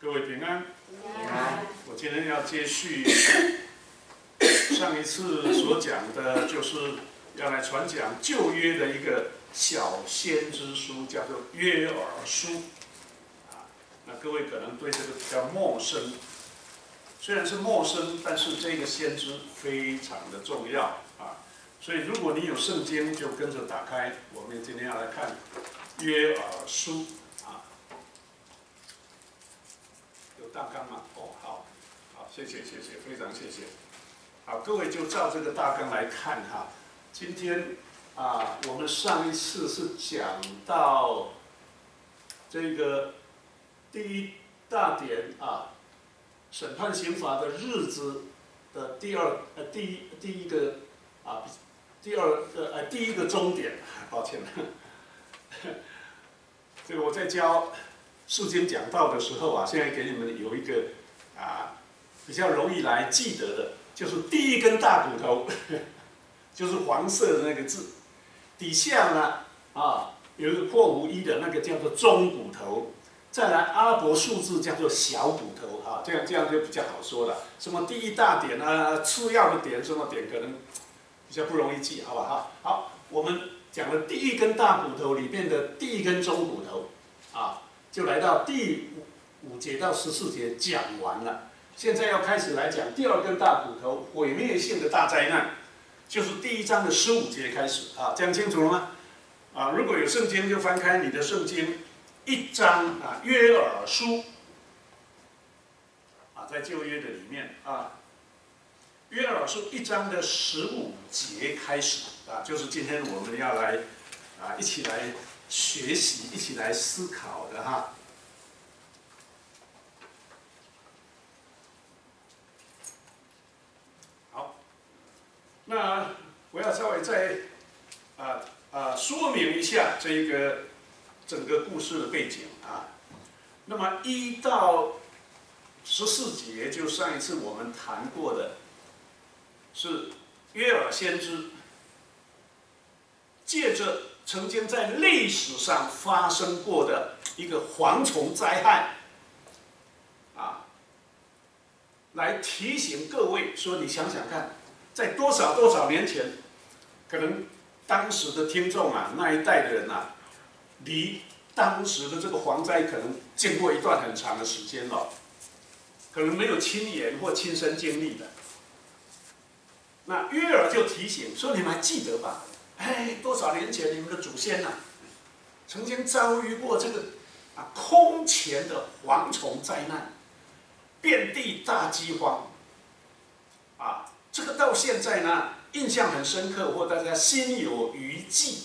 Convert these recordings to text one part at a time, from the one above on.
各位平安。 平安。 我今天要接续上一次所讲的，就是要来传讲旧约的一个小先知书，叫做约珥书。那各位可能对这个比较陌生，虽然是陌生，但是这个先知非常的重要啊。所以如果你有圣经，就跟着打开。我们今天要来看约珥书。有大纲吗？哦，好，谢谢，非常谢谢。好，各位就照这个大纲来看哈。今天我们上一次是讲到这个第一大点审判刑罚的日子的第一个终点，抱歉，这个我在教释经讲道的时候现在给你们有一个比较容易来记得的，就是第一根大骨头，就是黄色的那个字，底下呢有一个括弧1的那个叫做中骨头，再来阿拉伯数字叫做小骨头这样就比较好说了。什么第一大点次要的点什么点可能比较不容易记，好不好？好，我们讲了第一根大骨头里面的第一根中骨头就来到第5节到14节讲完了。现在要开始来讲第二根大骨头，毁灭性的大灾难，就是第1章的15节开始讲清楚了吗？如果有圣经就翻开你的圣经1章约珥书在旧约的里面约珥书1章的15节开始就是今天我们要来一起来学习，一起来思考的哈。好，那我要稍微再说明一下这个整个故事的背景那么1到14节，就上一次我们谈过的，是约珥先知借着曾经在历史上发生过的一个蝗虫灾害来提醒各位说，你想想看，在多少年前，可能当时的听众那一代的人离当时的这个蝗灾可能经过一段很长的时间了，可能没有亲眼或亲身经历的。那约珥就提醒说，你们还记得吧？多少年前你们的祖先曾经遭遇过这个空前的蝗虫灾难，遍地大饥荒这个到现在呢印象很深刻，或大家心有余悸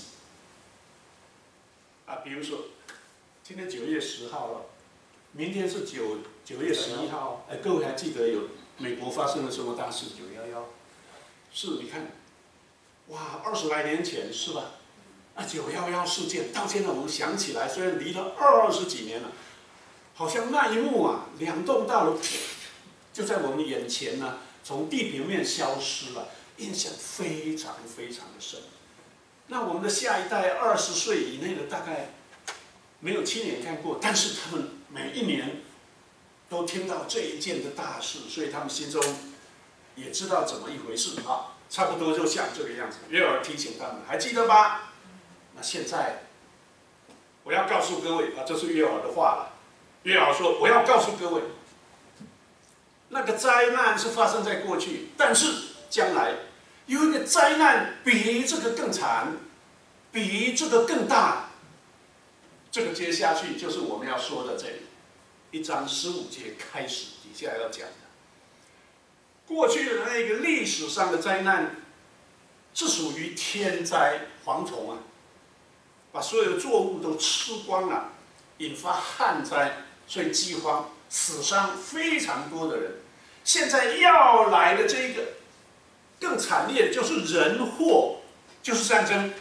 比如说今天9月10号了，明天是9月11号各位还记得有美国发生了什么大事？911是，你看20来年前是吧？911事件到现在我们想起来，虽然离了20几年了，好像那一幕2栋大楼就在我们眼前从地平面消失了，印象非常的深。那我们的下一代20岁以内的大概没有亲眼看过，但是他们每一年都听到这一件的大事，所以他们心中也知道怎么一回事差不多就像这个样子。约珥提醒他们，还记得吧？那现在我要告诉各位这是约珥的话了。约珥说，我要告诉各位，那个灾难是发生在过去，但是将来有一个灾难比这个更惨，比这个更大。这个接下去就是我们要说的这里1章15节开始，底下要讲的。过去的那个历史上的灾难是属于天灾，蝗虫把所有的作物都吃光了，引发旱灾，所以饥荒，死伤非常多的人。现在要来的这个更惨烈的就是人祸，就是战争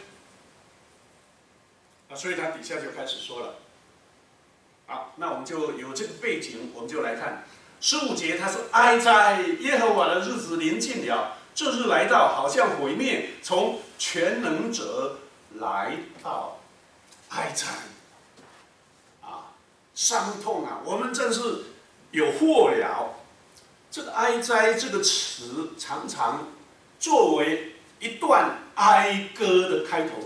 所以他底下就开始说了那我们就有这个背景，我们就来看15节，他说：“哀哉，耶和华的日子临近了，这日来到，好像毁灭从全能者来到。”哀哉伤痛我们正是有祸了。这个哀哉这个词常常作为一段哀歌的开头，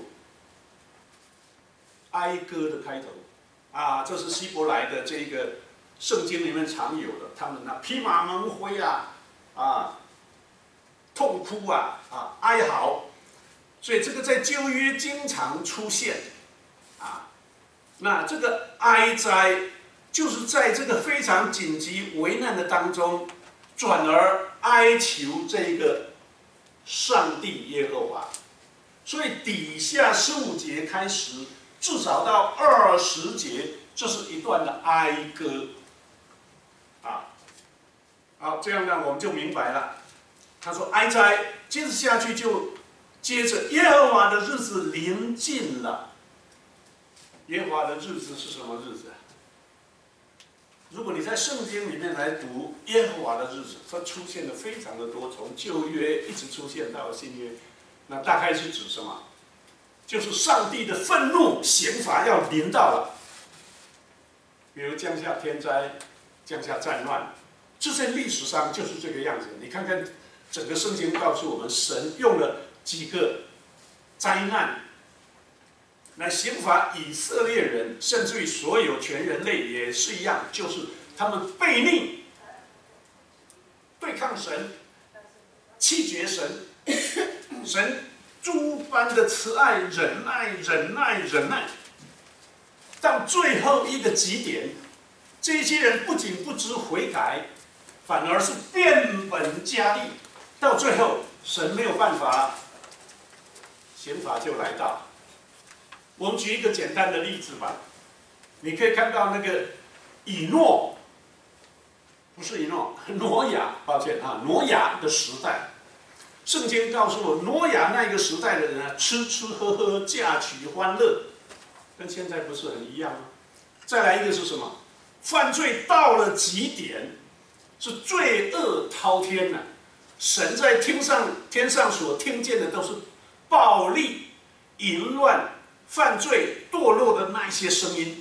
哀歌的开头啊，这是希伯来的这个圣经里面常有的，他们那披麻蒙灰啊，痛哭哀嚎，所以这个在旧约经常出现啊。那这个哀哉，就是在这个非常紧急危难的当中，转而哀求这个上帝耶和华。所以底下15节开始，至少到20节，这是一段的哀歌啊。好，这样呢我们就明白了。他说哀哉，接着下去就接着耶和华的日子临近了。耶和华的日子是什么日子？如果你在圣经里面来读耶和华的日子，它出现的非常的多，从旧约一直出现到新约，那大概是指什么？就是上帝的愤怒刑罚要临到了，比如降下天灾、降下战乱，这在历史上就是这个样子。你看看整个圣经告诉我们，神用了几个灾难来刑罚以色列人，甚至于所有全人类也是一样，就是他们悖逆、对抗神、弃绝神，神诸般的慈爱、忍耐，到最后一个极点，这些人不仅不知悔改，反而是变本加厉，到最后神没有办法，刑罚就来到。我们举一个简单的例子吧，你可以看到那个以诺，不是以诺，挪亚，抱歉挪亚的时代，圣经告诉我，挪亚那个时代的人吃吃喝喝，嫁娶欢乐，跟现在不是很一样吗？再来一个是什么？犯罪到了极点，是罪恶滔天呐！神在天上所听见的都是暴力、淫乱、犯罪、堕落的那些声音。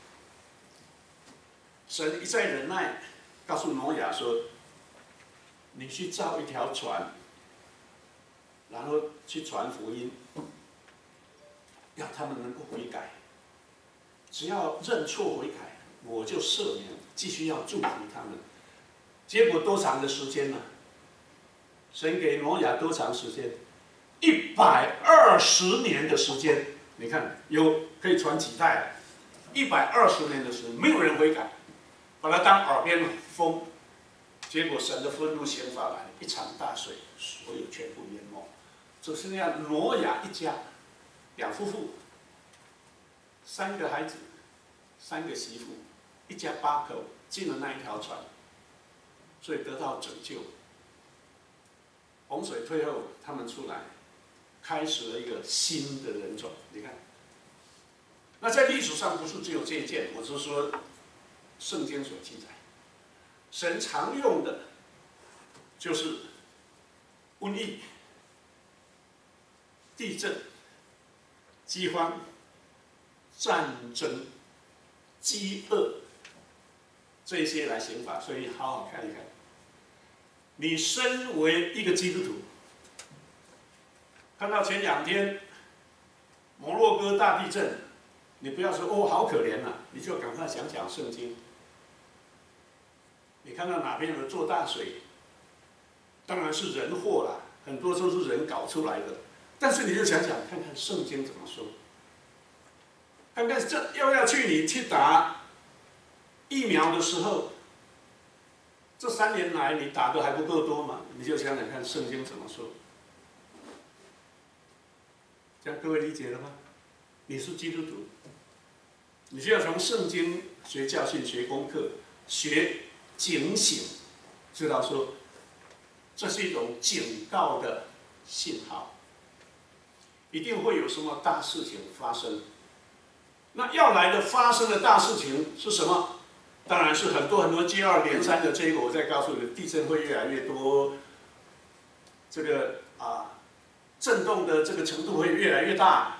神一再忍耐，告诉挪亚说：“你去造一条船，然后去传福音，让他们能够悔改。只要认错悔改，我就赦免，继续要祝福他们。”结果多长的时间呢？神给挪亚多长时间？120年的时间。你看，可以传几代？120年的时间，没有人悔改，把它当耳边风。结果神的愤怒刑罚来，一场大水，所有全部淹没。只剩下挪亚一家，2夫妇，3个孩子，3个媳妇，一家8口进了那一条船，所以得到拯救。洪水退后，他们出来，开始了一个新的人种。你看，那在历史上不是只有这一件，我是说圣经所记载，神常用的就是瘟疫、地震、饥荒、战争、饥饿这些来刑罚，所以好好看一看。你身为一个基督徒，看到前2天摩洛哥大地震，你不要说哦好可怜啊，你就赶快想想圣经。你看到哪边有做大水，当然是人祸啦，很多都是人搞出来的。但是你就想想看看圣经怎么说，看看这要你去打疫苗的时候，这3年来你打的还不够多嘛？你就想想看圣经怎么说。这样各位理解了吗？你是基督徒，你就要从圣经学教训、学功课、学警醒，知道说这是一种警告的信号，一定会有什么大事情发生。那要来的发生的大事情是什么？当然是很多接二连三的这个，我再告诉你，地震会越来越多，这个震动的这个程度会越来越大，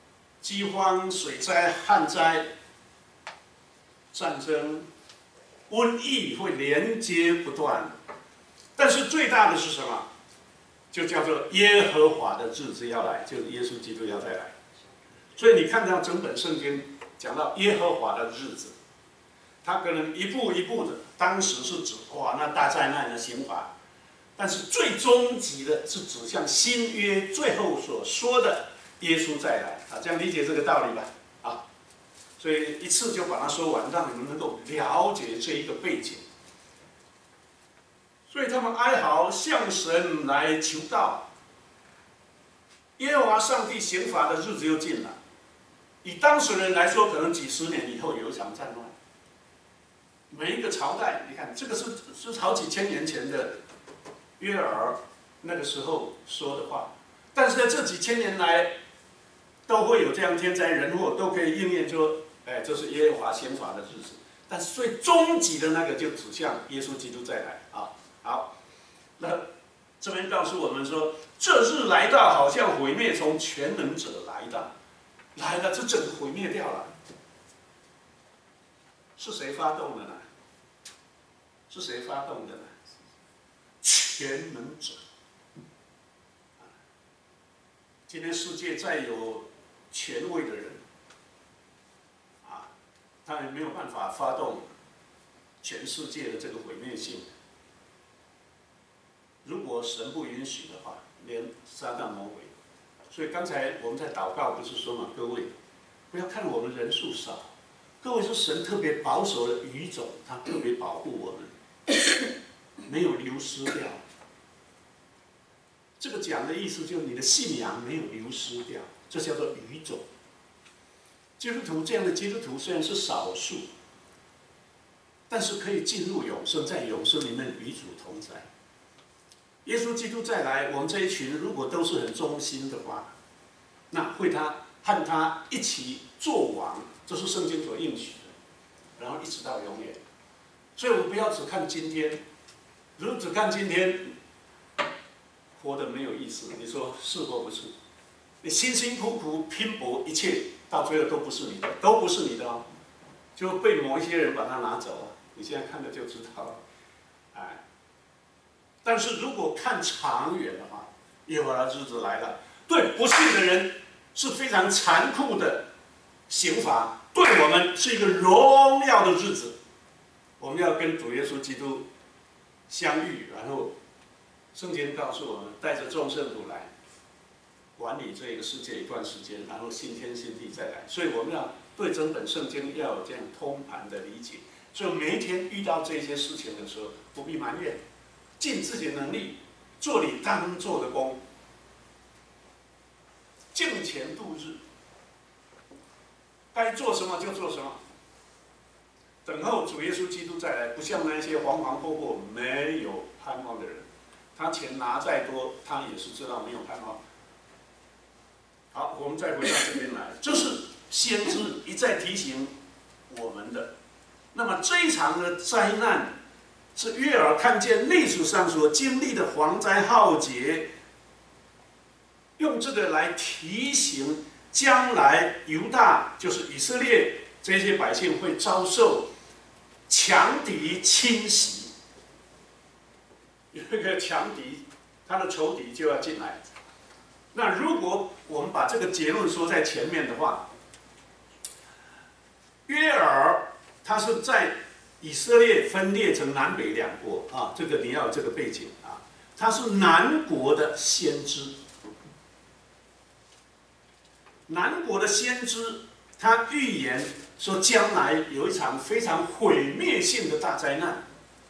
饥荒、水灾、旱灾、战争、 瘟疫会连接不断。但是最大的是什么？就叫做耶和华的日子要来，就是耶稣基督要再来。所以你看到整本圣经讲到耶和华的日子，他可能一步一步的，当时是指哇那大灾难的刑罚，但是最终极的是指向新约最后所说的耶稣再来啊，这样理解这个道理吧啊。所以一次就把它说完，让你们能够了解这一个背景。所以他们哀嚎，向神来求告。耶和华上帝刑罚的日子又近了。以当时人来说，可能几十年以后有一场战乱。每一个朝代，你看这个是好几千年前的约珥那个时候说的话，但是在这几千年来，都会有这样天灾人祸，都可以应验说，哎，这是耶和华刑罚的日子。但是最终极的那个就指向耶稣基督再来啊。好，那这边告诉我们说，这日来到，好像毁灭从全能者来的，来了，这整个毁灭掉了。是谁发动的呢？是谁发动的呢？全能者。今天世界再有权威的人，啊，他也没有办法发动全世界的这个毁灭性。如果神不允许的话，连撒旦魔鬼。所以刚才我们在祷告不是说嘛，各位不要看我们人数少，各位是神特别保守的语种，他特别保护我们，没有流失掉。这个讲的意思就是你的信仰没有流失掉，这叫做语种。基督徒这样的基督徒虽然是少数，但是可以进入永生，在永生里面与主同在。耶稣基督再来，我们这一群如果都是很忠心的话，那会和他一起做王，这是圣经所应许的，然后一直到永远。所以我们不要只看今天，如果只看今天，活得没有意思。你说是或不是？你辛辛苦苦拼搏一切，到最后都不是你的，都不是你的哦，就被某一些人把它拿走了。你现在看了就知道了，哎。但是如果看长远的话，耶和华的日子来了，对不信的人是非常残酷的刑罚，对我们是一个荣耀的日子。我们要跟主耶稣基督相遇，然后圣经告诉我们，带着众圣徒来管理这个世界一段时间，然后新天新地再来。所以我们要对整本圣经要有这样通盘的理解。所以每一天遇到这些事情的时候，不必埋怨。尽自己的能力，做你当做的工，敬虔度日，该做什么就做什么，等候主耶稣基督再来。不像那些惶惶迫迫、没有盼望的人，他钱拿再多，他也是知道没有盼望。好，我们再回到这边来，这是先知一再提醒我们的。那么这一场的灾难，是约珥看见历史上所经历的蝗灾浩劫，用这个来提醒将来犹大，就是以色列这些百姓会遭受强敌侵袭。有一个强敌，他的仇敌就要进来。那如果我们把这个结论说在前面的话，约珥他是在以色列分裂成南北两国啊，这个你要有这个背景啊。他是南国的先知，南国的先知，他预言说将来有一场非常毁灭性的大灾难。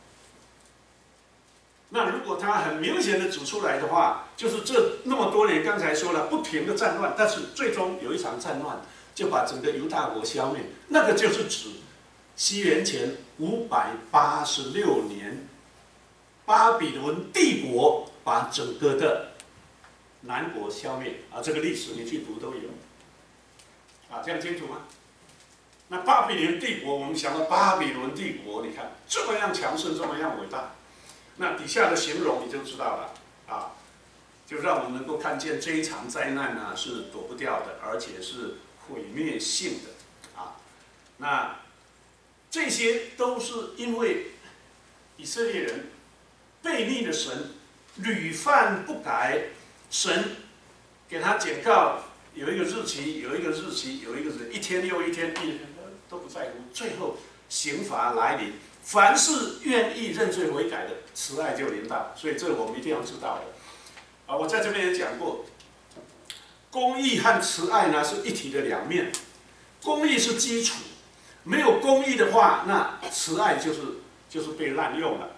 那如果他很明显的指出来的话，就是这那么多年，刚才说了不停的战乱，但是最终有一场战乱就把整个犹大国消灭，那个就是指西元前586年，巴比伦帝国把整个的南国消灭啊，这个历史你去读都有，啊，这样清楚吗？那巴比伦帝国，我们想到巴比伦帝国，你看这么样强盛，这么样伟大，那底下的形容你就知道了啊，就让我们能够看见这一场灾难呢是躲不掉的，而且是毁灭性的啊，那。 这些都是因为以色列人背逆了神，屡犯不改，神给他检告，有一个日期，有一个日期，有一个日，一天又一天，一天都不在乎，最后刑罚来临。凡是愿意认罪悔改的，慈爱就临到，所以这我们一定要知道的。啊，我在这边也讲过，公义和慈爱呢是一体的两面，公义是基础，没有公义的话，那慈爱就是被滥用了。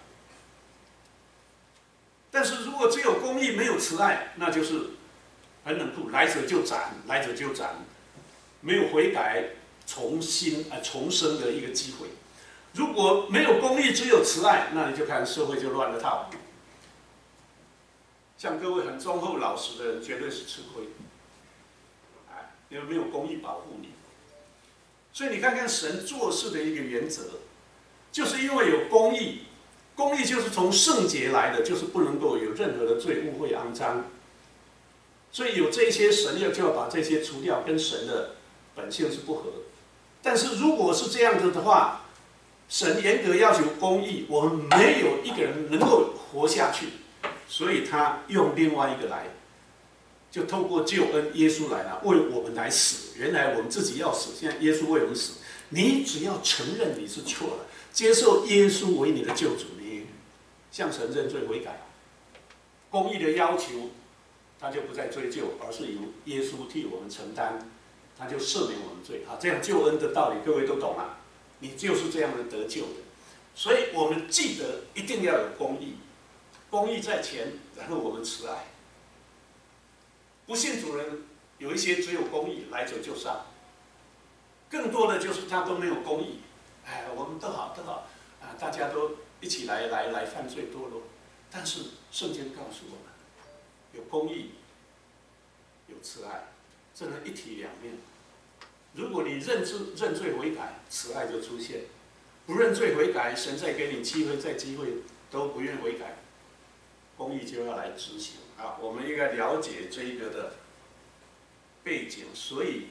但是如果只有公义没有慈爱，那就是很冷酷，来者就斩，来者就斩，没有悔改、重生的一个机会。如果没有公义，只有慈爱，那你就看社会就乱了套。像各位很忠厚老实的人，绝对是吃亏，因为没有公义保护你。所以你看看神做事的一个原则，就是因为有公义，公义就是从圣洁来的，就是不能够有任何的罪污秽肮脏。所以有这些神就要把这些除掉，跟神的本性是不合。但是如果是这样子的话，神严格要求公义，我们没有一个人能够活下去，所以他用另外一个来，就透过救恩，耶稣来了，为我们来死。原来我们自己要死，现在耶稣为我们死。你只要承认你是错了，接受耶稣为你的救主，你向神认罪悔改，公义的要求，他就不再追究，而是由耶稣替我们承担，他就赦免我们罪。好，这样救恩的道理，各位都懂了。你就是这样的得救的，所以我们记得一定要有公义，公义在前，然后我们慈爱。不信主人有一些只有公义，来者就杀；更多的就是他都没有公义。哎，我们都好，大家都一起来犯罪堕落。但是圣经告诉我们，有公义，有慈爱，这能一体两面。如果你认罪悔改，慈爱就出现；不认罪悔改，神再给你机会，再机会都不愿悔改，公义就要来执行啊！我们应该了解这一个的背景，所以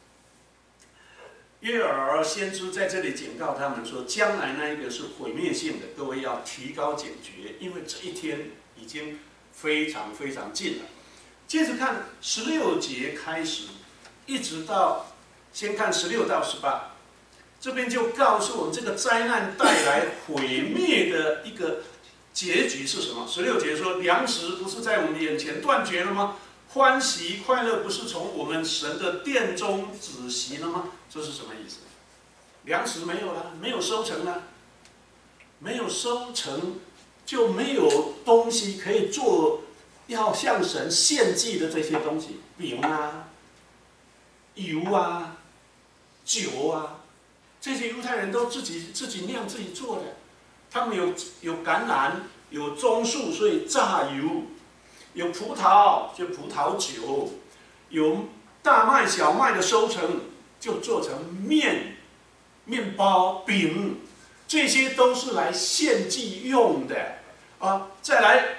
约珥先知在这里警告他们说，将来那一个是毁灭性的，各位要提高警觉，因为这一天已经非常非常近了。接着看16节开始，一直到。先看16到18，这边就告诉我们这个灾难带来毁灭的一个结局是什么？16节说，粮食不是在我们眼前断绝了吗？欢喜快乐不是从我们神的殿中止息了吗？这是什么意思？粮食没有了，没有收成了，没有收成就没有东西可以做，要向神献祭的这些东西，饼啊、油啊、酒啊，这些犹太人都自己酿自己做的。他们有橄榄，有棕树，所以榨油；有葡萄，就葡萄酒；有大麦、小麦的收成，就做成面包、饼，这些都是来献祭用的啊。再来，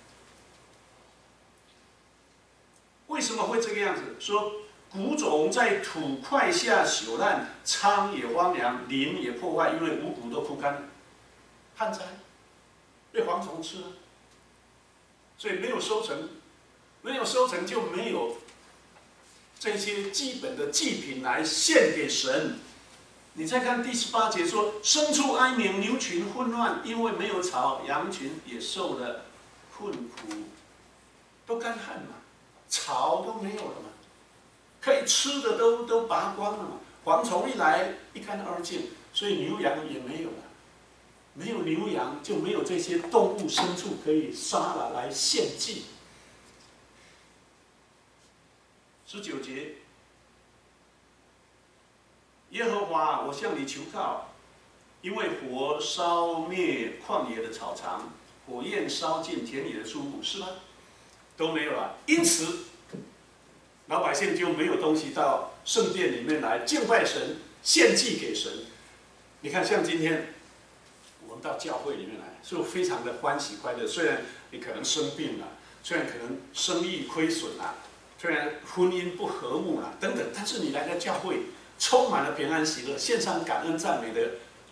为什么会这个样子？说。谷种在土块下朽烂，仓也荒凉，林也破坏，因为五谷都枯干了。旱灾被蝗虫吃了，所以没有收成，没有收成就没有这些基本的祭品来献给神。你再看第18节说，牲畜哀鸣，牛群混乱，因为没有草，羊群也受了困苦，都干旱嘛，草都没有了嘛。可以吃的都拔光了嘛，蝗虫一来一干二净，所以牛羊也没有了，没有牛羊就没有这些动物牲畜可以杀了来献祭。19节，耶和华，我向你求告，因为火烧灭旷野的草场，火焰烧尽田里的树木，是吧？都没有了，因此。老百姓就没有东西到圣殿里面来敬拜神、献祭给神。你看，像今天我们到教会里面来，就非常的欢喜快乐。虽然你可能生病了，虽然可能生意亏损了，虽然婚姻不和睦了等等，但是你来到教会，充满了平安喜乐，献上感恩赞美的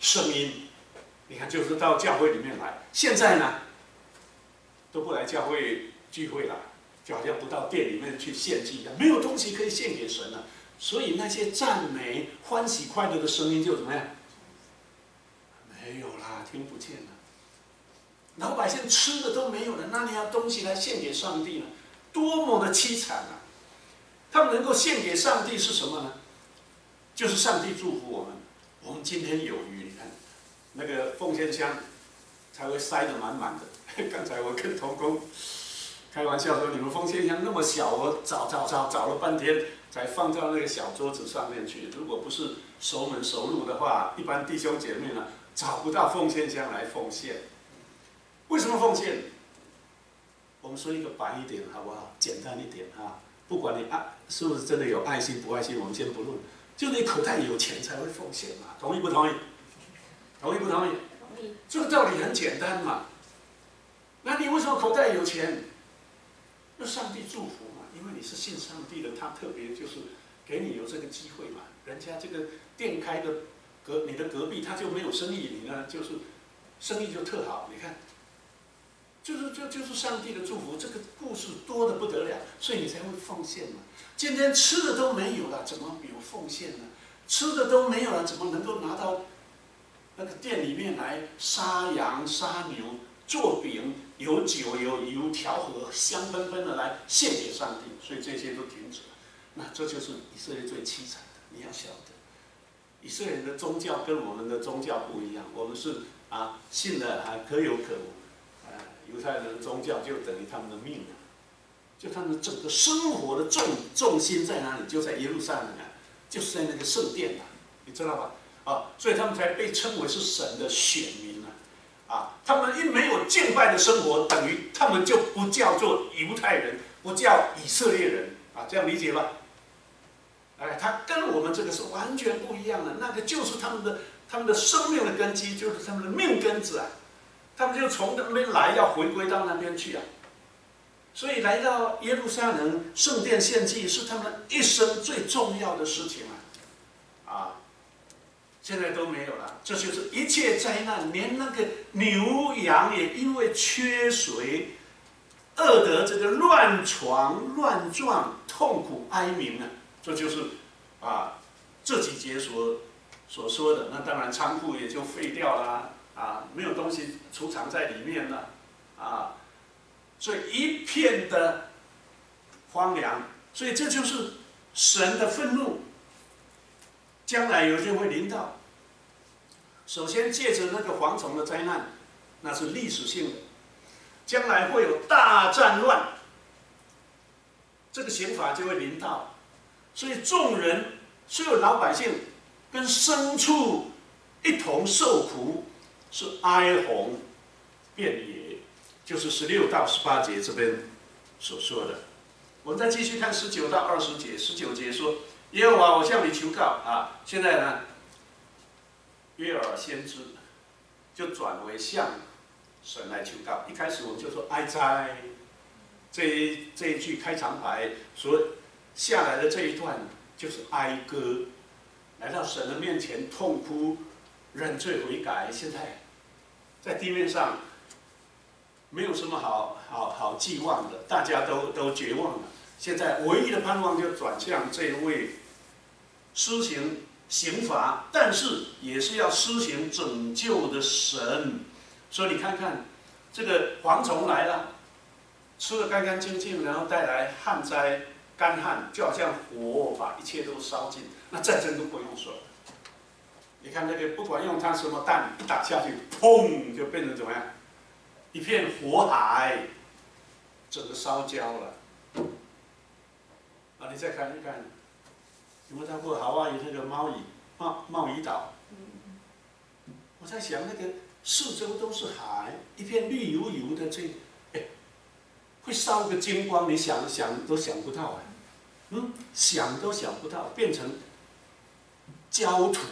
声音，你看就是到教会里面来。现在呢，都不来教会聚会了，就好像不到店里面去献祭一样，没有东西可以献给神了。所以那些赞美、欢喜、快乐的声音就怎么样？没有啦，听不见了。老百姓吃的都没有了，哪里要东西来献给上帝呢？多么的凄惨啊！他们能够献给上帝是什么呢？就是上帝祝福我们，我们今天有余。你看，那个奉献箱才会塞得满满的。刚才我跟同工开玩笑说：“你们奉献箱那么小，我找了半天，才放到那个小桌子上面去。如果不是熟门熟路的话，一般弟兄姐妹呢找不到奉献箱来奉献。为什么奉献？我们说一个白一点好不好？简单一点啊！不管你是不是真的有爱心不爱心，我们先不论。就你口袋有钱才会奉献嘛，同意不同意？同意不同意？ 同意。 这个道理很简单嘛。那你为什么口袋有钱？那上帝祝福嘛，因为你是信上帝的，他特别就是给你有这个机会嘛。人家这个店开的你的隔壁他就没有生意，你呢就是生意就特好。你看，就是上帝的祝福，这个故事多得不得了，所以你才会奉献嘛。今天吃的都没有了，怎么有奉献呢？吃的都没有了，怎么能够拿到那个店里面来杀羊杀牛？做饼，有酒有油调和，香喷喷的来献给上帝，所以这些都停止了。那这就是以色列最凄惨的。你要晓得，以色列人的宗教跟我们的宗教不一样，我们是信的可有可无。犹太人的宗教就等于他们的命啊，就他们整个生活的重心在哪里？就在耶路撒冷啊，就是在那个圣殿啊，你知道吧？所以他们才被称为是神的选民。他们一没有敬拜的生活，等于他们就不叫做犹太人，不叫以色列人这样理解吧？他跟我们这个是完全不一样的，那个就是他们的生命的根基，就是他们的命根子啊，他们就从那边来，要回归到那边去啊。所以来到耶路撒冷圣殿献祭，是他们一生最重要的事情啊。现在都没有了，这就是一切灾难，连那个牛羊也因为缺水，饿得这个乱床乱撞，痛苦哀鸣啊！这就是这几节所说的。那当然仓库也就废掉了没有东西储藏在里面了所以一片的荒凉。所以这就是神的愤怒。将来有一天会临到。首先借着那个蝗虫的灾难，那是历史性的。将来会有大战乱，这个刑罚就会临到。所以众人，所有老百姓跟牲畜一同受苦，是哀鸿遍野，就是16到18节这边所说的。我们再继续看19到20节。19节说。耶和华，我向你求告现在呢，约珥先知就转为向神来求告。一开始我们就说哀哉，这一句开场白所下来的这一段就是哀歌，来到神的面前痛哭认罪悔改。现在在地面上没有什么好寄望的，大家都绝望了。现在唯一的盼望就转向这一位施行刑罚，但是也是要施行拯救的神。所以你看看，这个蝗虫来了，吃得干干净净，然后带来旱灾、干旱，就好像火把一切都烧尽。那战争都不用说了。你看那个，不管用它什么弹一打下去，砰就变成怎么样？一片火海，整个烧焦了。你再看一看，有没有到过夏威夷那个贸易岛？我在想，那个四周都是海，一片绿油油的，会烧个精光，你想都想不到想都想不到，变成焦土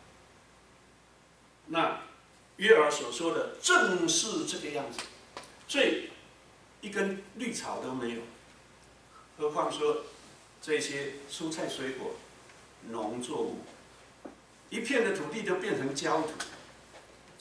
那约珥所说的正是这个样子，所以一根绿草都没有，何况说这些蔬菜水果、农作物，一片的土地都变成焦土。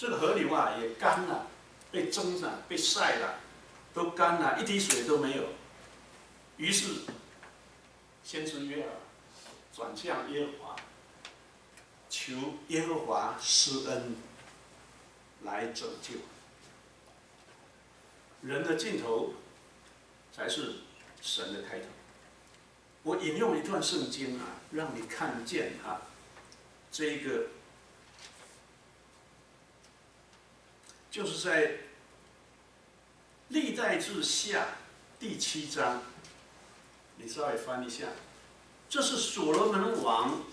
这个河流啊也干了，被蒸了，被晒了，都干了，一滴水都没有。于是，先知约珥转向耶和华，求耶和华施恩来拯救。人的尽头才是神的开头。我引用一段圣经啊，让你看见啊，这个就是在历代志下第7章，你稍微翻一下，这是所罗门王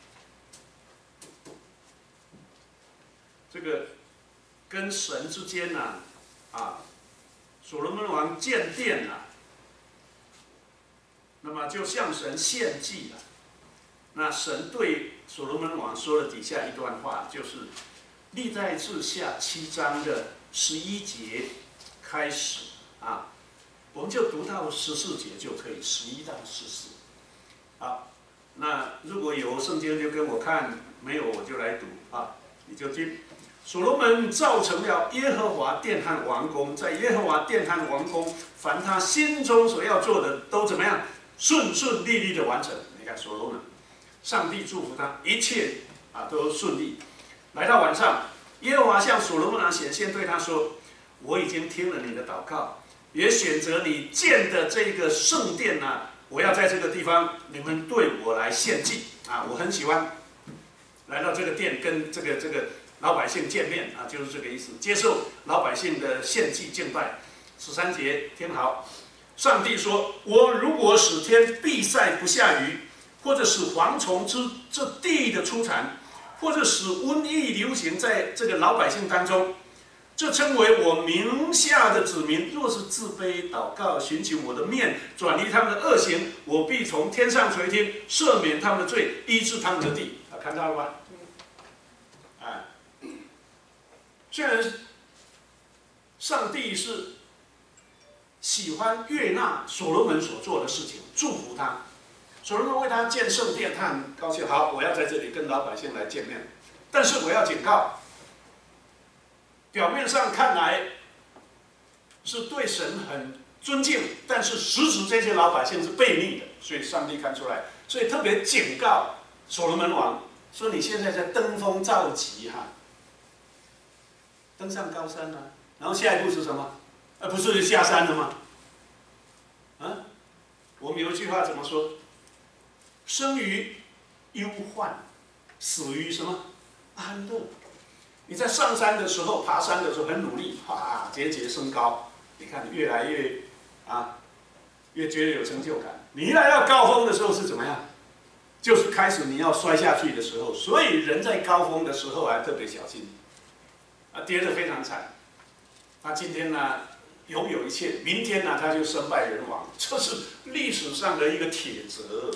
这个跟神之间呢，所罗门王建殿了，那么就向神献祭了。那神对所罗门王说了底下一段话，就是历代志下7章的11节开始啊，我们就读到14节就可以，11到14。好，那如果有圣经就跟我看，没有我就来读啊，你就听。所罗门造成了耶和华殿和王宫，在耶和华殿和王宫，凡他心中所要做的，都怎么样？顺顺利利的完成。你看所罗门，上帝祝福他，一切都顺利。来到晚上，耶和华向所罗门王显现，对他说：“我已经听了你的祷告，也选择你建的这个圣殿呢，我要在这个地方，你们对我来献祭啊，我很喜欢来到这个殿跟这个老百姓见面啊，就是这个意思，接受老百姓的献祭敬拜。13节，听好。上帝说：我如果使天闭塞不下雨，或者使蝗虫这地的出产，或者使瘟疫流行在这个老百姓当中，这称为我名下的子民，若是自卑祷告，寻求我的面，转离他们的恶行，我必从天上垂听，赦免他们的罪，医治他们的地。看到了吧？虽然上帝是喜欢悦纳所罗门所做的事情，祝福他。所罗门为他建圣殿，他很高兴。好，我要在这里跟老百姓来见面。但是我要警告，表面上看来是对神很尊敬，但是实质这些老百姓是悖逆的，所以上帝看出来，所以特别警告所罗门王说：你现在在登峰造极哈。登上高山啊，然后下一步是什么？不是下山了吗？我们有一句话怎么说？生于忧患，死于什么？安乐。你在上山的时候，爬山的时候很努力，节节升高，你看越来越越觉得有成就感。你一来到高峰的时候是怎么样？就是开始你要摔下去的时候。所以人在高峰的时候还特别小心。跌得非常惨，他今天呢拥有一切，明天呢他就身败人亡，这是历史上的一个铁则。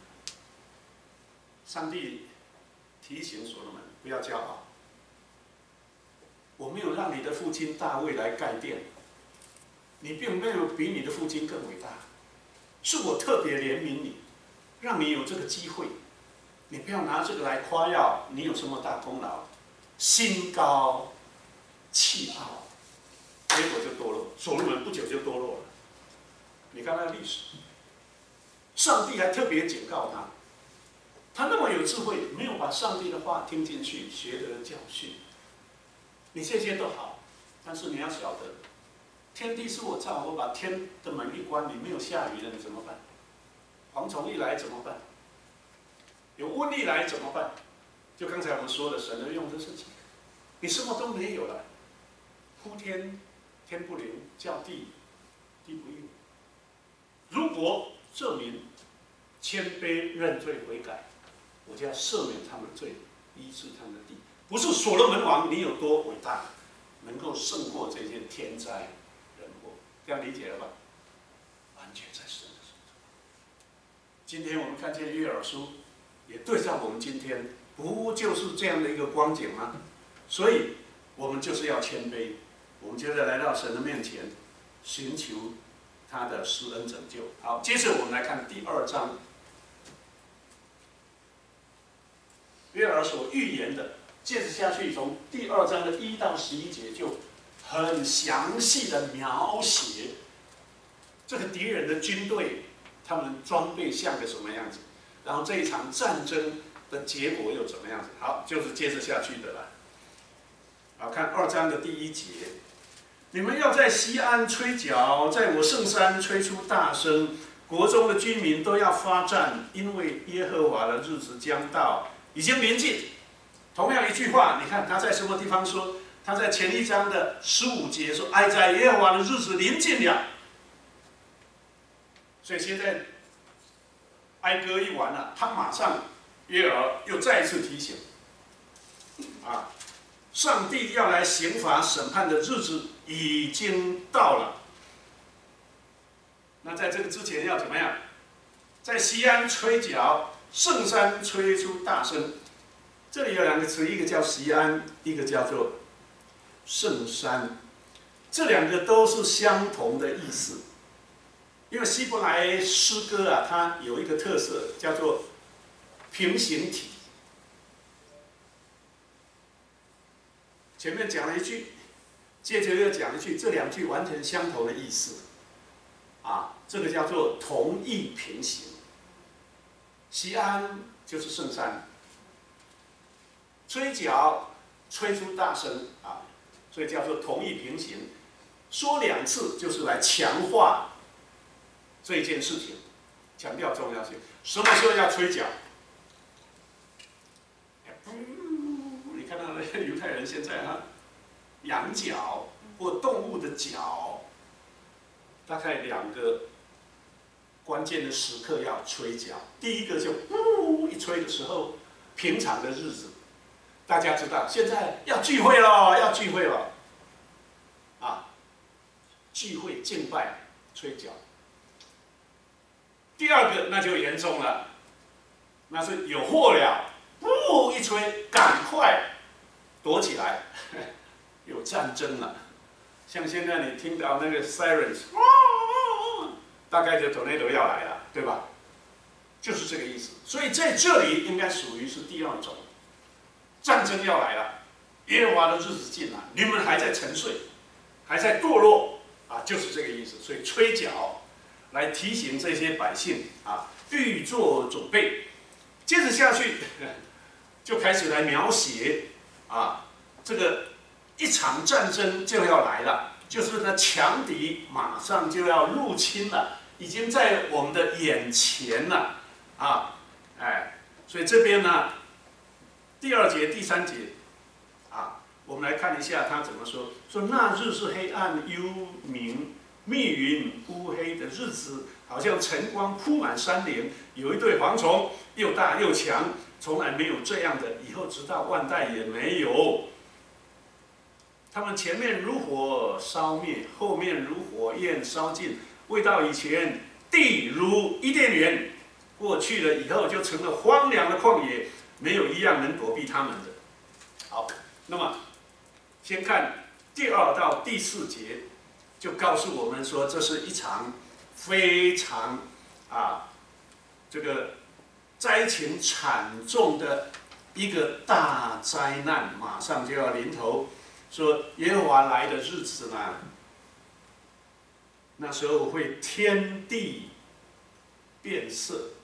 上帝提醒所罗门不要骄傲，我没有让你的父亲大卫来盖殿，你并没有比你的父亲更伟大，是我特别怜悯你，让你有这个机会，你不要拿这个来夸耀你有什么大功劳，心高气傲，结果就堕落。所罗门不久就堕落了。你看他的历史，上帝还特别警告他，他那么有智慧，没有把上帝的话听进去，学得教训。你这些都好，但是你要晓得，天地是我造，我把天的门一关，你没有下雨了，你怎么办？蝗虫一来怎么办？有瘟疫来怎么办？就刚才我们说的，神的用的事情，你什么都没有了。呼天，天不灵；叫地，地不应。如果这民谦卑认罪悔改，我就要赦免他们的罪，医治他们的地。不是所罗门王你有多伟大，能够胜过这些天灾人祸，这样理解了吧？完全在神的手中。今天我们看见约珥书，也对照我们今天，不就是这样的一个光景吗？所以，我们就是要谦卑。我们接着来到神的面前，寻求他的施恩拯救。好，接着我们来看第2章，约珥所预言的接着下去，从第2章的1到11节就很详细的描写这个敌人的军队，他们装备像个什么样子，然后这一场战争的结果又怎么样子。好，就是接着下去的了。好，看2章的第1节，你们要在西安吹角，在我圣山吹出大声，国中的居民都要发战，因为耶和华的日子将到，已经临近。同样一句话，你看他在什么地方说？他在前1章的15节说：“哀哉，耶和华的日子临近了。”所以现在哀歌一完了，他马上约珥又再一次提醒：啊，上帝要来刑罚审判的日子已经到了。那在这个之前要怎么样？在西安吹角，圣山吹出大声。这里有2个词，一个叫西安，一个叫做圣山，这2个都是相同的意思。因为希伯来诗歌啊，它有一个特色，叫做平行体。前面讲了一句，接着又讲一句，这2句完全相同的意思，啊，这个叫做同义平行。西安就是圣山，吹角吹出大声啊，所以叫做同义平行。说2次就是来强化这一件事情，强调重要性。什么时候要吹角？你看到犹太人现在羊角或动物的角，大概2个关键的时刻要吹角。第一个就一吹的时候，平常的日子，大家知道现在要聚会了，要聚会了，啊，聚会敬拜吹角。第2个那就严重了，那是有祸了，一吹，赶快躲起来，有战争了。像现在你听到那个 sirens， 大概就 tornado 要来了，对吧？就是这个意思。所以在这里应该属于是第2种，战争要来了，耶和华的日子近了，你们还在沉睡，还在堕落啊，就是这个意思。所以吹角来提醒这些百姓啊，预做准备。接着下去，就开始来描写啊，这个一场战争就要来了，就是呢强敌马上就要入侵了，已经在我们的眼前了啊，哎，所以这边呢，第2节、第3节啊，我们来看一下他怎么说。说那日是黑暗幽冥、密云乌黑的日子，好像晨光铺满山岭，有一对蝗虫，又大又强，从来没有这样的，以后直到万代也没有。他们前面如火烧灭，后面如火焰烧尽，未到以前，地如伊甸园，过去了以后就成了荒凉的旷野，没有一样能躲避他们的。好，那么先看第2到第4节，就告诉我们说，这是一场非常这个灾情惨重的一个大灾难，马上就要临头。说耶和华来的日子呢，那时候会天地变色，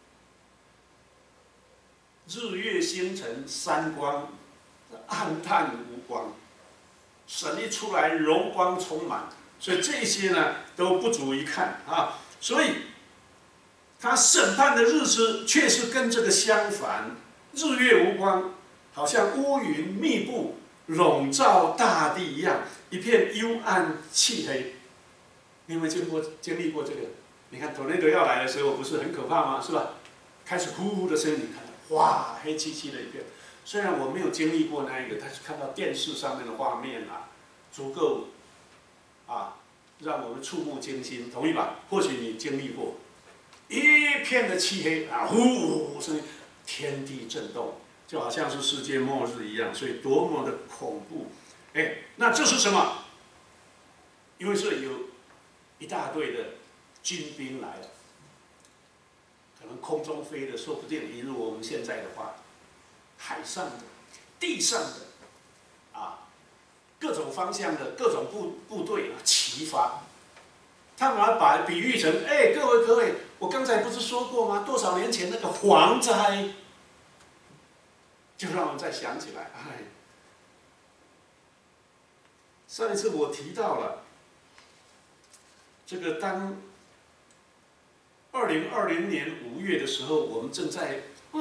日月星辰三光暗淡无光，神一出来荣光充满，所以这些呢都不足一看啊。所以他审判的日子却是跟这个相反，日月无光，好像乌云密布笼罩大地一样，一片幽暗漆黑。你有没有经历过这个？你看tornado要来的时候，不是很可怕吗？是吧？开始呼呼的声音，你看到哇，黑漆漆的一片。虽然我没有经历过那一个，但是看到电视上面的画面啊，足够让我们触目惊心，同意吧？或许你经历过，一片的漆黑啊，呼声音，天地震动，就好像是世界末日一样，所以多么的恐怖！哎，那这是什么？因为这有一大队的军兵来了，可能空中飞的，说不定一如我们现在的话，海上的、 地上的各种方向的各种部队齐发。他们把比喻成，各位，我刚才不是说过吗？多少年前那个蝗灾，就让我们再想起来，上一次我提到了，这个当2020年5月的时候，我们正在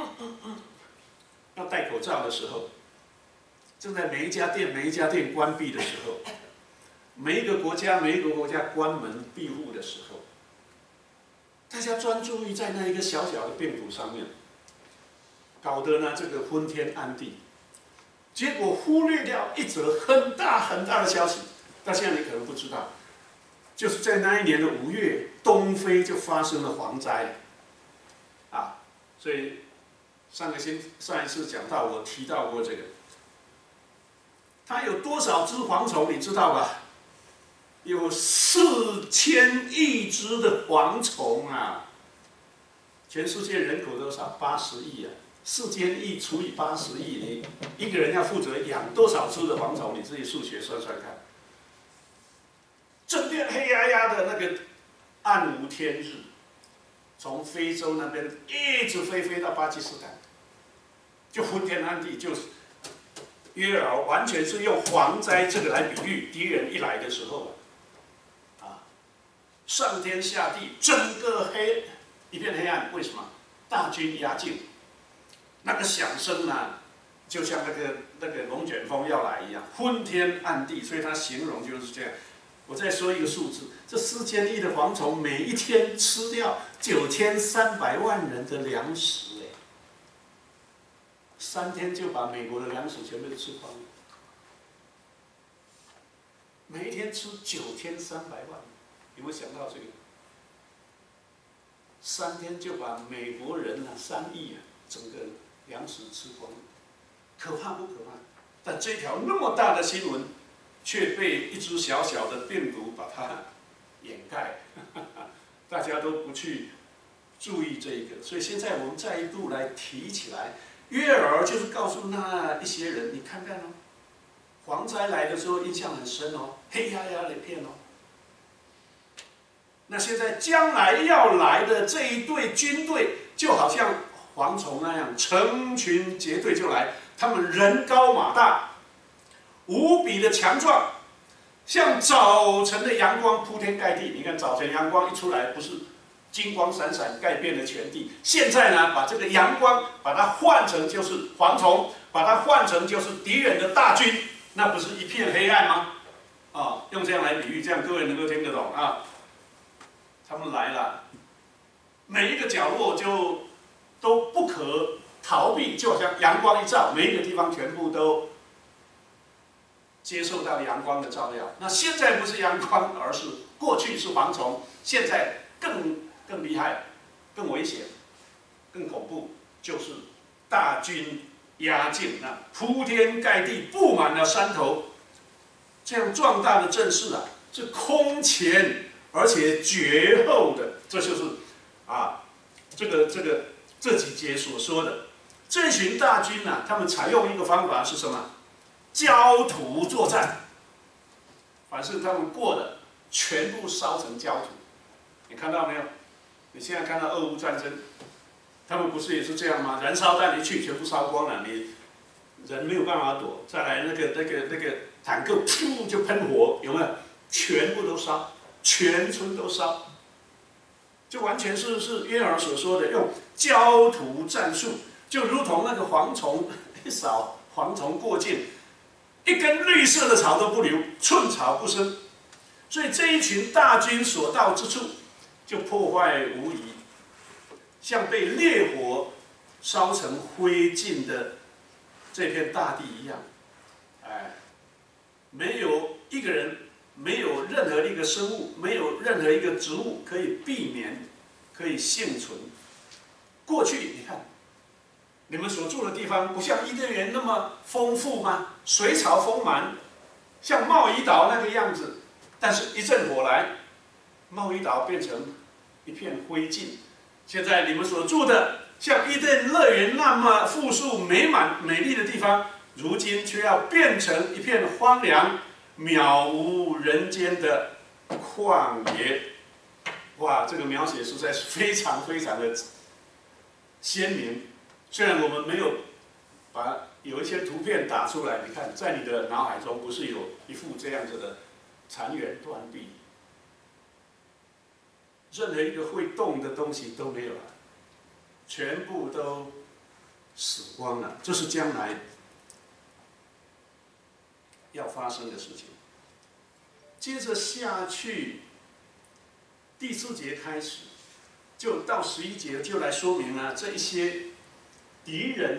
要戴口罩的时候，正在每一家店关闭的时候。每一个国家关门闭户的时候，大家专注于在那一个小小的病毒上面，搞得呢这个昏天暗地，结果忽略掉一则很大的消息。到现在你可能不知道，就是在那一年的5月，东非就发生了蝗灾，所以上一次讲到我提到过这个，它有多少只蝗虫你知道吧？有4000亿只的蝗虫啊！全世界人口多少？80亿啊！4000亿除以80亿，你一个人要负责养多少只的蝗虫？你自己数学算算看。整片黑压压的那个暗无天日，从非洲那边一直飞到巴基斯坦，就昏天暗地，就是约珥完全是用蝗灾这个来比喻敌人一来的时候。上天下地，整个一片黑暗。为什么？大军压境，那个响声呢，就像那个龙卷风要来一样，昏天暗地。所以他形容就是这样。我再说一个数字，这4000亿的蝗虫每一天吃掉9300万人的粮食，3天就把美国的粮食全部吃光了。每一天吃9300万。有没有想到这个？3天就把美国人3亿整个粮食吃光，可怕不可怕？但这条那么大的新闻，却被一只小小的病毒把它掩盖，大家都不去注意这个。所以现在我们再一度来提起来，约珥就是告诉那一些人，你看看哦，蝗灾来的时候印象很深哦，黑压压的一片哦。那现在将来要来的这一队军队，就好像蝗虫那样，成群结队就来。他们人高马大，无比的强壮，像早晨的阳光铺天盖地。你看早晨阳光一出来，不是金光闪闪盖遍了全地。现在呢，把这个阳光把它换成就是蝗虫，把它换成就是敌人的大军，那不是一片黑暗吗？用这样来比喻，这样各位能够听得懂啊。他们来了，每一个角落都不可逃避，就好像阳光一照，每一个地方全部都接受到阳光的照耀。那现在不是阳光，而是过去是蝗虫，现在更厉害、更危险、更恐怖，就是大军压境，那铺天盖地布满了山头，这样壮大的阵势是空前。而且绝后的，这就是这几节所说的这群大军他们采用一个方法是什么？焦土作战，凡是他们过的，全部烧成焦土。你看到没有？你现在看到俄乌战争，他们不是也是这样吗？燃烧弹一去，全部烧光了，你人没有办法躲。再来那个坦克，噗就喷火，有没有？全部都烧。全村都烧，就完全是约珥所说的用焦土战术，就如同那个蝗虫一扫，蝗虫过境，一根绿色的草都不留，寸草不生。所以这一群大军所到之处，就破坏无疑，像被烈火烧成灰烬的这片大地一样。没有一个人。没有任何一个生物，没有任何一个植物可以避免，可以幸存。过去你看，你们所住的地方不像伊甸园那么丰富吗？水草丰满，像贸易岛那个样子。但是一阵火来，贸易岛变成一片灰烬。现在你们所住的，像伊甸乐园那么富庶美满、美丽的地方， 如今却要变成一片荒凉、渺无人间的旷野。哇，这个描写实在是非常非常的鲜明。虽然我们没有把有一些图片打出来，你看，在你的脑海中不是有一幅这样子的残垣断壁，任何一个会动的东西都没有了，全部都死光了。这是将来要发生的事情。接着下去，第4节开始，就到11节就来说明了这一些敌人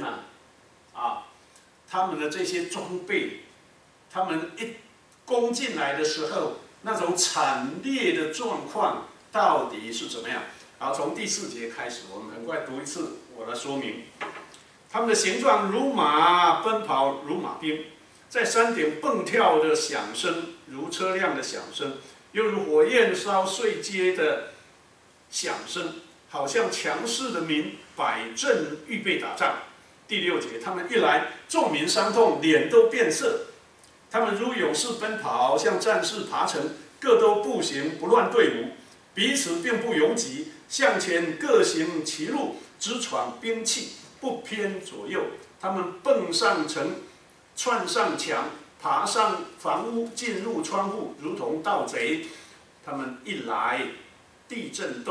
他们的这些装备，他们一攻进来的时候，那种惨烈的状况到底是怎么样？好，从第4节开始，我们很快读一次我的说明。他们的形状如马，奔跑如马兵，在山顶蹦跳的响声，如车辆的响声，又如火焰烧碎阶的响声，好像强势的民摆阵预备打仗。第6节，他们一来，众民伤痛，脸都变色。他们如勇士奔跑，像战士爬城，各都步行，不乱队伍，彼此并不拥挤，向前各行其路，直闯兵器，不偏左右。他们蹦上城，窜上墙，爬上房屋，进入窗户，如同盗贼。他们一来，地震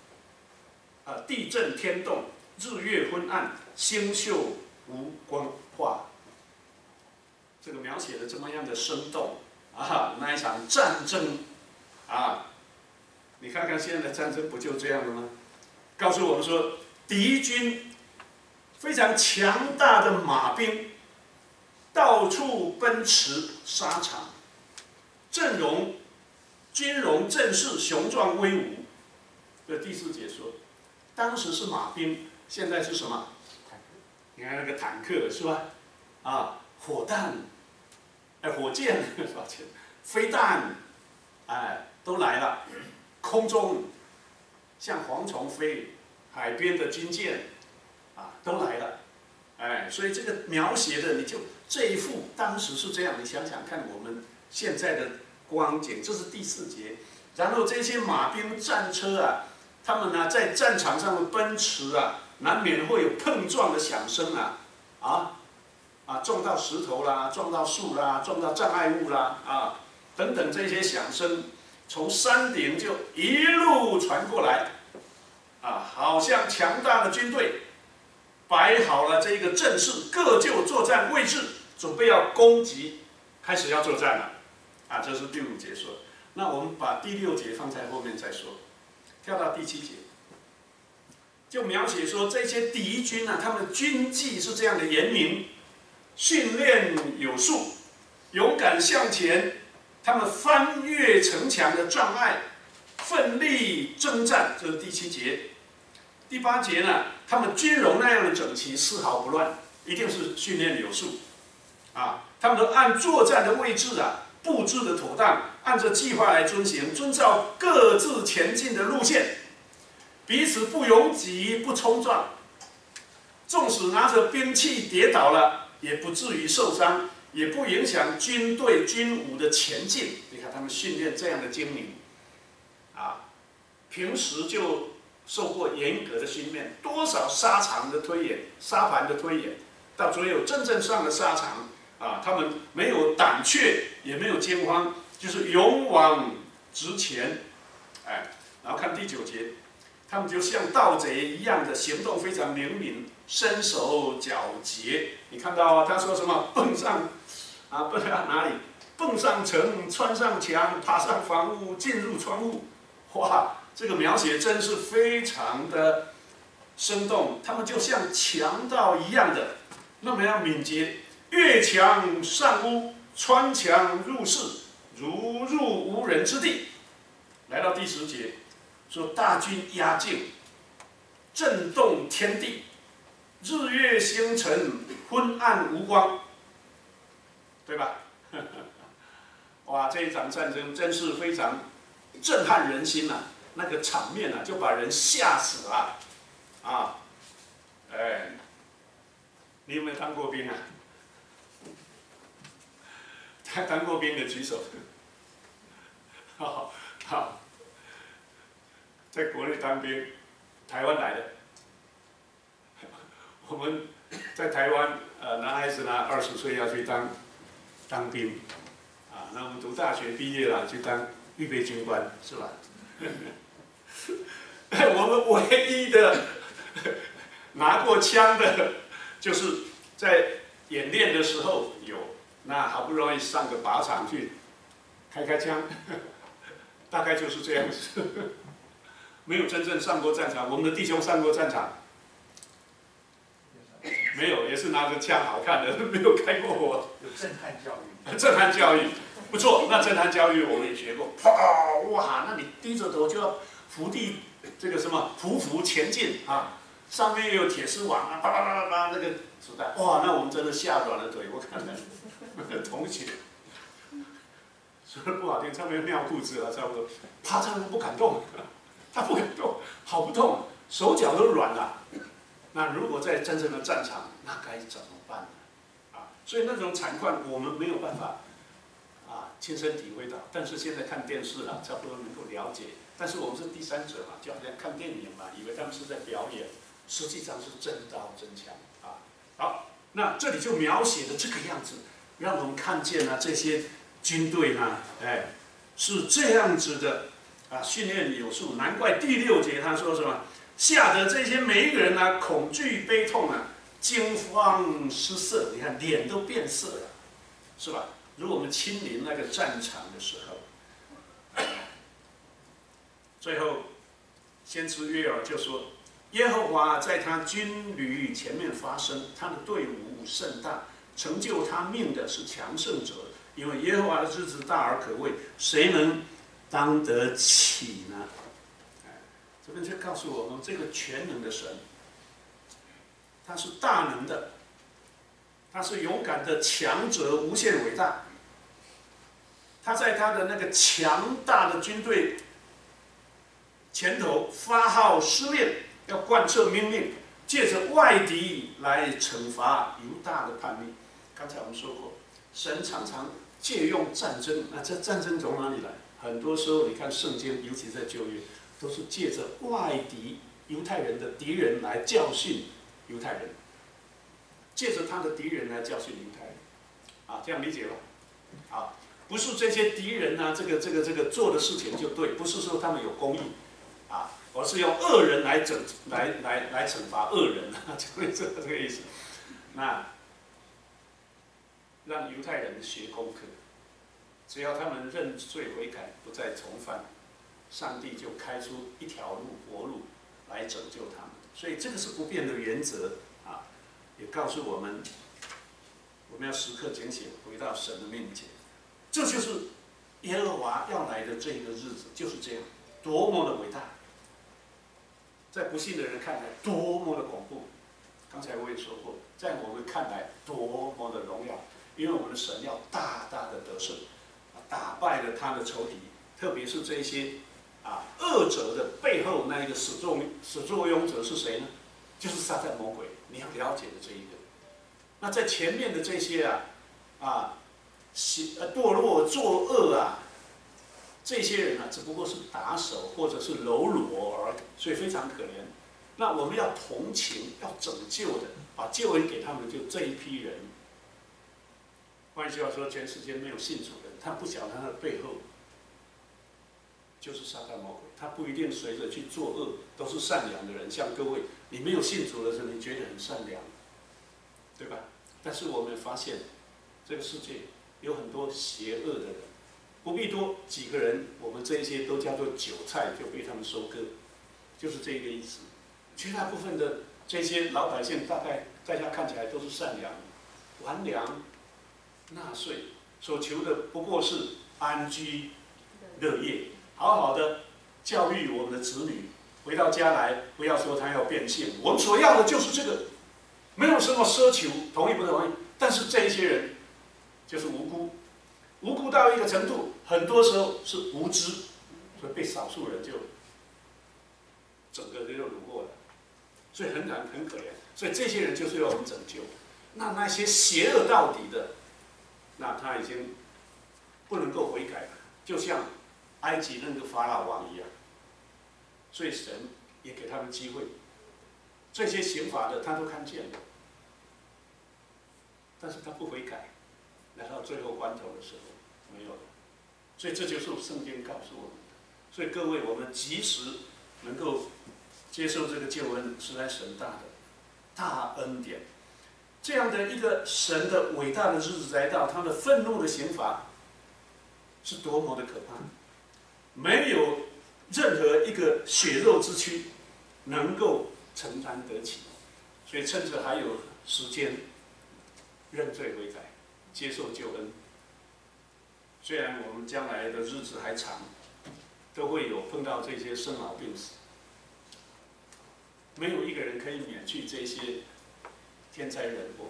天动，日月昏暗，星宿无光。哇，这个描写的这么样的生动那一场战争你看看现在的战争不就这样了吗？告诉我们说，敌军非常强大的马兵，到处奔驰沙场，军容阵势雄壮威武。这第4节说，当时是马兵，现在是什么？你看那个坦克是吧？火箭，抱歉，飞弹，都来了。空中像蝗虫飞，海边的军舰都来了。所以这个描写的，你就这一幅当时是这样，你想想看我们现在的光景，这是第4节。然后这些马兵战车他们在战场上的奔驰难免会有碰撞的响声撞到石头啦，撞到树啦，撞到障碍物啦等等这些响声，从山顶就一路传过来好像强大的军队摆好了这个阵势，各就作战位置，准备要攻击，开始要作战了这是第5节说。那我们把第6节放在后面再说，跳到第7节，就描写说这些敌军他们军纪是这样的严明，训练有素，勇敢向前，他们翻越城墙的障碍，奋力征战，这是第7节。第8节呢，他们军容那样的整齐，丝毫不乱，一定是训练有素他们都按作战的位置布置的妥当，按照计划来遵行，遵照各自前进的路线，彼此不拥挤，不冲撞，纵使拿着兵器跌倒了，也不至于受伤，也不影响军队军伍的前进。你看他们训练这样的精明平时就受过严格的训练，多少沙盘的推演，到最后真正上了沙场他们没有胆怯，也没有惊慌，就是勇往直前。然后看第9节，他们就像盗贼一样的行动非常灵敏，身手矫捷。你看到他说什么？蹦上哪里？蹦上城，窜上墙，爬上房屋，进入窗户。哇，这个描写真是非常的生动。他们就像强盗一样的，那么样敏捷。越墙上屋，穿墙入室，如入无人之地。来到第10节，说大军压境，震动天地，日月星辰昏暗无光，对吧？哇，这一场战争真是非常震撼人心那个场面就把人吓死了你有没有当过兵还当过兵的举手。好，好，在国内当兵，台湾来的。我们在台湾，男孩子呢20岁要去当兵，啊，那我们读大学毕业了去当预备军官，是吧？我们唯一的拿过枪的，就是在演练的时候有，那好不容易上个靶场去开枪，大概就是这样子，没有真正上过战场。我们的弟兄上过战场。没有，也是拿着枪好看的，没有开过火。 有震撼教育。 震撼教育，不错。那震撼教育我们也学过。砰！哇，那你低着头就要伏地，这个什么匍匐前进啊，上面又有铁丝网啊，啪啪啪啪那个子弹，哇，那我们真的吓软了腿。我看看同学，说的不好听，上面尿裤子了，差不多。啪，他不敢动，他不敢动，好不痛，手脚都软了。那如果在真正的战场，那该怎么办呢？啊，所以那种惨况我们没有办法亲身体会到，但是现在看电视了，差不多能够了解。但是我们是第三者嘛，就好像看电影嘛，以为他们是在表演，实际上是真刀真枪啊。好，那这里就描写的这个样子，让我们看见了这些军队呢，是这样子的训练有素。难怪第6节他说什么？吓得这些每一个人呢，恐惧悲痛啊，惊慌失色，你看脸都变色了，是吧？如果我们亲临那个战场的时候，最后先知约珥就说：耶和华在他军旅前面发声，他的队伍甚大，成就他命的是强盛者，因为耶和华的日子大而可畏，谁能当得起呢？这边就告诉我们，这个全能的神，他是大能的，他是勇敢的强者，无限伟大。他在他的那个强大的军队前头发号施令，要贯彻命令，借着外敌来惩罚犹大的叛逆。刚才我们说过，神常常借用战争，那这战争从哪里来？很多时候，你看圣经，尤其在旧约。都是借着外敌犹太人的敌人来教训犹太人，借着他的敌人来教训犹太人，这样理解吧？不是这些敌人呢，这个做的事情就对，不是说他们有公义，而是用恶人来惩罚恶人，这个意思。那让犹太人学功课，只要他们认罪悔改，不再重犯。上帝就开出一条路活路来拯救他们，所以这个是不变的原则也告诉我们，我们要时刻警醒，回到神的面前。这就是耶和华要来的这个日子，就是这样，多么的伟大，在不信的人看来多么的恐怖。刚才我也说过，在我们看来多么的荣耀，因为我们的神要大大的得胜，打败了他的仇敌，特别是这些。恶者的背后那一个始作俑者是谁呢？就是撒旦魔鬼。你要了解的这一个。那在前面的这些堕落作恶这些人只不过是打手或者是喽啰而已，所以非常可怜。那我们要同情，要拯救的，把救恩给他们，就这一批人。换句话说，全世界没有信主的人，他不晓得他的背后。就是撒旦魔鬼，他不一定随着去作恶，都是善良的人。像各位，你没有信主的时候，你觉得很善良，对吧？但是我们发现，这个世界有很多邪恶的人，不必多几个人，我们这一些都叫做韭菜，就被他们收割，就是这个意思。绝大部分的这些老百姓，大家看起来都是善良，还粮、纳税，所求的不过是安居乐业。好好的教育我们的子女，回到家来不要说他要变性，我们所要的就是这个，没有什么奢求，同意不同意？但是这一些人就是无辜，无辜到一个程度，很多时候是无知，所以被少数人就整个就掳过了，所以很可怜。所以这些人就是要我们拯救。那些邪恶到底的，那他已经不能够悔改，就像埃及那个法老王一样。所以神也给他们机会，这些刑罚的他都看见了，但是他不悔改，来到最后关头的时候没有了。所以这就是圣经告诉我们的。所以各位，我们及时能够接受这个救恩，实在神大的大恩典。这样的一个神的伟大的日子来到，他的愤怒的刑罚是多么的可怕！没有任何一个血肉之躯能够承担得起。所以趁着还有时间，认罪悔改，接受救恩。虽然我们将来的日子还长，都会有碰到这些生老病死，没有一个人可以免去这些天灾人祸。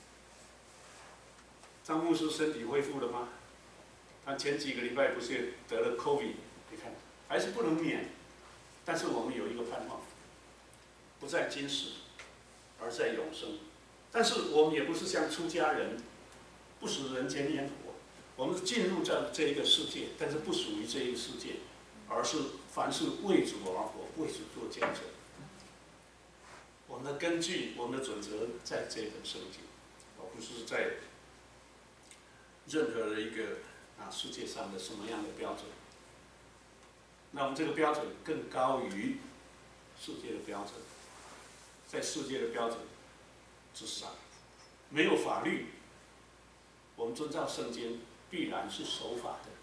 张牧师身体恢复了吗？他前几个礼拜不是得了 COVID， 你看还是不能免。但是我们有一个盼望，不在今世，而在永生。但是我们也不是像出家人，不食人间烟火。我们进入这一个世界，但是不属于这一个世界，而是凡是为主而活，为主做见证。我们的根据，我们的准则在这本圣经，而不是在任何的一个世界上的什么样的标准。那我们这个标准更高于世界的标准，在世界的标准之上，没有法律，我们遵照圣经必然是守法的。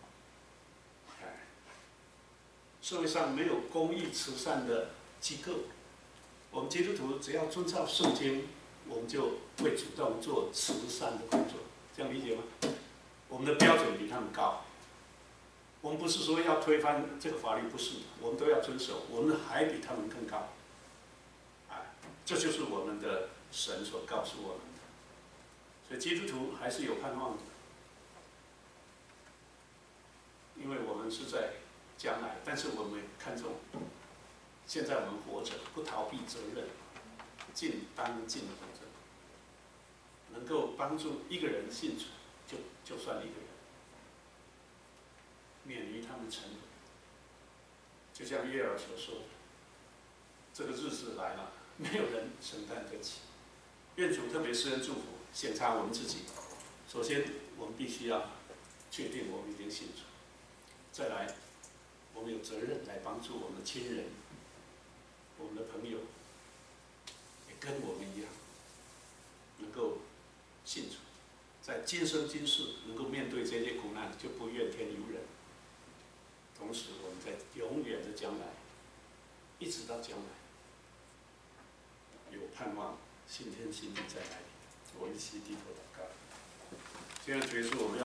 社会上没有公益慈善的机构，我们基督徒只要遵照圣经，我们就会主动做慈善的工作，这样理解吗？我们的标准比他们高，我们不是说要推翻这个法律，不是的，我们都要遵守，我们还比他们更高。这就是我们的神所告诉我们的，所以基督徒还是有盼望的，因为我们是在将来，但是我们看重现在我们活着，不逃避责任，当尽责任，能够帮助一个人信主，就算一个人，免于他们沉沦。就像约珥所说的，这个日子来了，没有人承担得起。愿主特别施恩祝福，检查我们自己。首先，我们必须要确定我们已经信主；再来，我们有责任来帮助我们的亲人、我们的朋友，也跟我们一样，能够信主，在今生今世能够面对这些苦难，就不怨天尤人。同时，我们在永远的将来，一直到将来，有盼望，新天新地再来临。我一起低头祷告。现在结束，我们要。